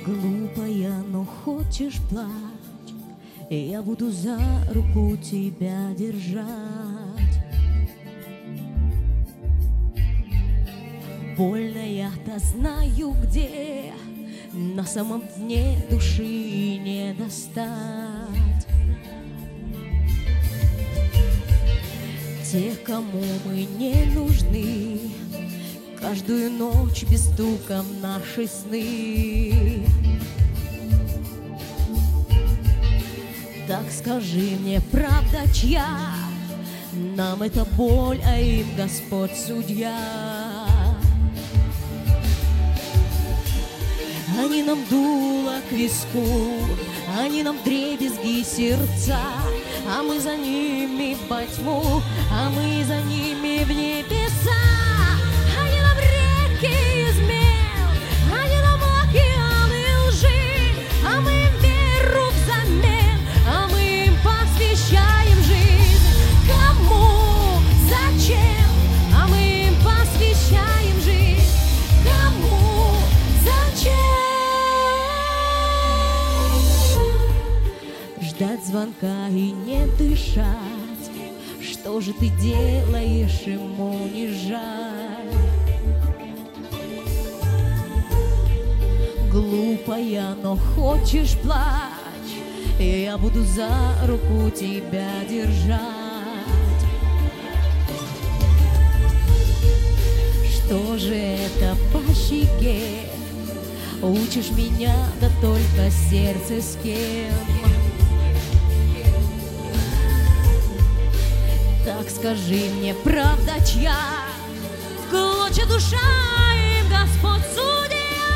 Глупая, но хочешь плачь, я буду за руку тебя держать. Больно я-то знаю где, на самом дне души не достать. Тех, кому мы не нужны, каждую ночь без стука в наши сны. Так скажи мне, правда чья? Нам это боль, а им Господь судья. Они нам дуло к виску, они нам вдребезги сердца, а мы за ними во тьму, а мы за ними в небеса. Они нам реки измен, они нам океаны лжи, а мы им веру взамен, а мы им посвящаем жизнь. Кому, зачем, а мы им посвящаем жизнь. Кому, зачем? Ждать звонка и не дышать, что же ты делаешь, ему не жаль? Глупая, но хочешь плачь, я буду за руку тебя держать. Что же это по щеке? Учишь меня, да только сердце с кем? Так скажи мне, правда чья? В клочья душа им Господь судья.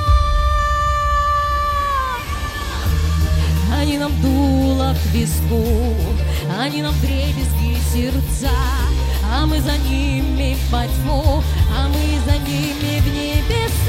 Они нам дуло к виску, они нам вдребезги сердца, а мы за ними во тьму, а мы за ними в небеса.